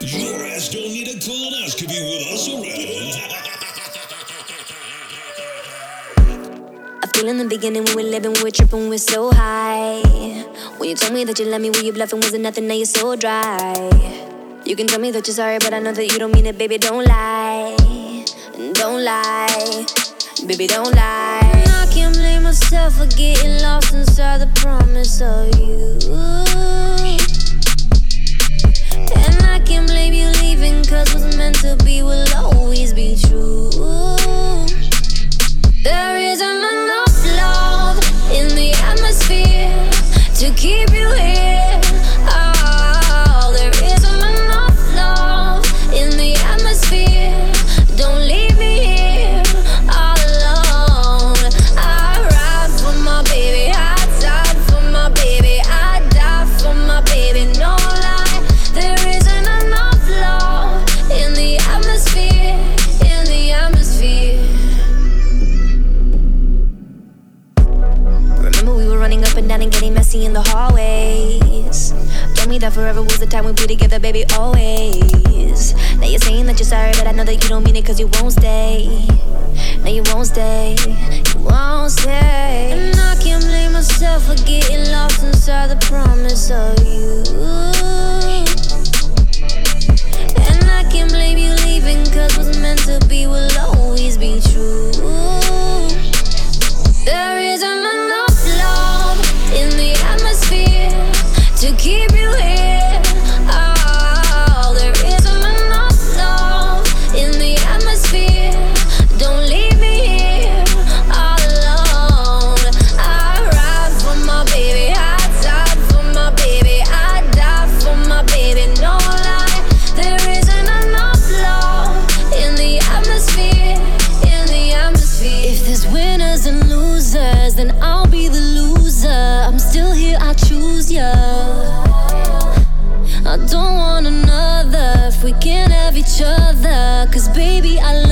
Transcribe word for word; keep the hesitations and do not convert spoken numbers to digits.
Your ass don't need a colonoscopy with us around. I feel in the beginning when we were living, we were tripping, we were so high. When you told me that you love me, were you bluffing? Wasn't nothing, now you're so dry. You can tell me that you're sorry, but I know that you don't mean it, baby, don't lie. Don't lie, baby, don't lie. And I can't blame myself for getting lost inside the promise of you. And I can't blame you leaving, cause what's meant to be will always be true. There isn't enough love in the atmosphere to keep you here. Oh, there isn't enough love in the atmosphere. Don't leave me here all alone. I ride for my baby, I die for my baby, I die for my baby, no lie. There isn't enough love in the atmosphere, in the atmosphere. Remember we were running up and down and getting messy in the hallways. Told me that forever was the time we'd be together, baby, always. Now you're saying that you're sorry, but I know that you don't mean it, cause you won't stay. No, you won't stay, you won't stay. And I can't blame myself for getting lost inside the promise of you. And I can't blame you leaving, cause what's meant to be will always be true. There isn't enough love in the atmosphere to keep you here. Oh, there isn't enough love in the atmosphere. Don't leave me here all alone. I ride for my baby, I die for my baby, I die for my baby, no lie. There isn't enough love in the atmosphere, in the atmosphere. If there's winners and losers, then I'll be the loser. I'm still here, I choose ya. I don't want another if we can't have each other. Cause baby, I love